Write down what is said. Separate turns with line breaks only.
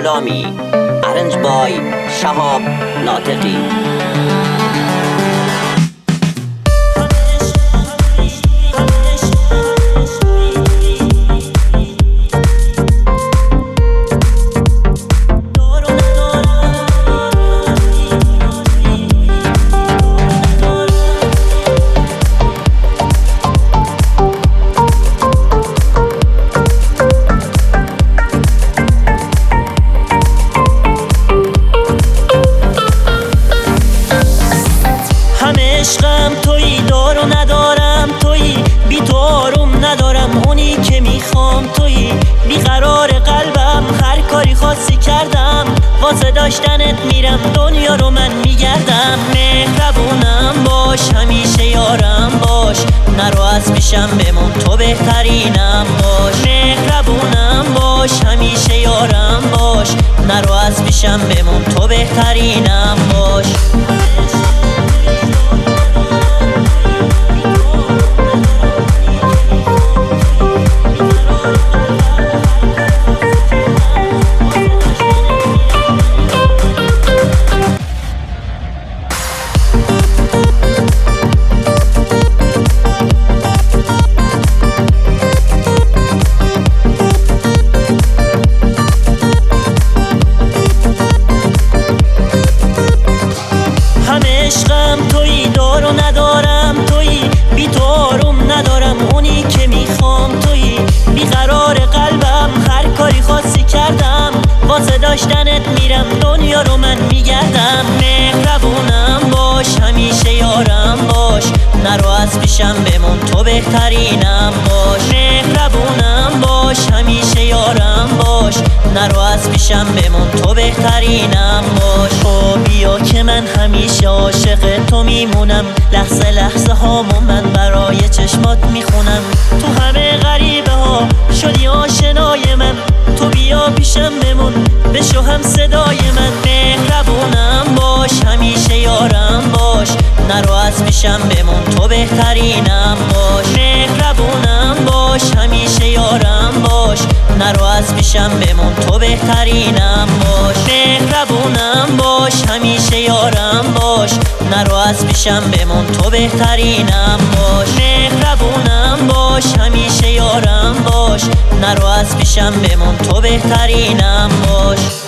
غلامی. Arranged by شهاب ناطقی.
عشقم تویی، دار و ندارم تویی، بی تو آروم ندارم، اونی که میخوام تویی، بیقرار قلبم، هر کاری خاصی کردم واسه داشتنت میرم، دنیا رو من میگردم. مهربونم باش، همیشه یارم باش، نرو از پیشم بمون، تو بهترینم باش. مهربونم باش، همیشه یارم باش، نرو از پیشم بمون، تو بهترینم باش. عشقم تویی، دار و ندارم تویی، بی تو آروم ندارم، اونی که میخوام تویی، بیقرار قلبم، هر کاری خاصی کردم واسه داشتنت میرم، دنیا رو من میگردم. مهربونم باش، همیشه یارم باش، نرو از پیشم بمون، تو بهترینم باش. مهربونم باش، همیشه یارم باش، نرو از پیشم بمون، تو بهترینم باش. تو بیا که من همیشه عاشق تو میمونم، لحظه لحظه هامو من برای چشمات میخونم، تو همه غریبه ها شدی آشنای من، تو بیا پیشم بمون، بشو هم صدای من. مهربونم باش، همیشه یارم باش، نرو از پیشم بمون، تو بهترینم باش. مهربونم باش، همیشه یارم باش، نرو از پیشم بمون، تو بهترینم باش. مهربونم باش، همیشه یارم باش، نرو از پیشم بمون، تو بهترینم باش. مهربونم باش، همیشه یارم باش، نرو از پیشم بمون، تو بهترینم باش.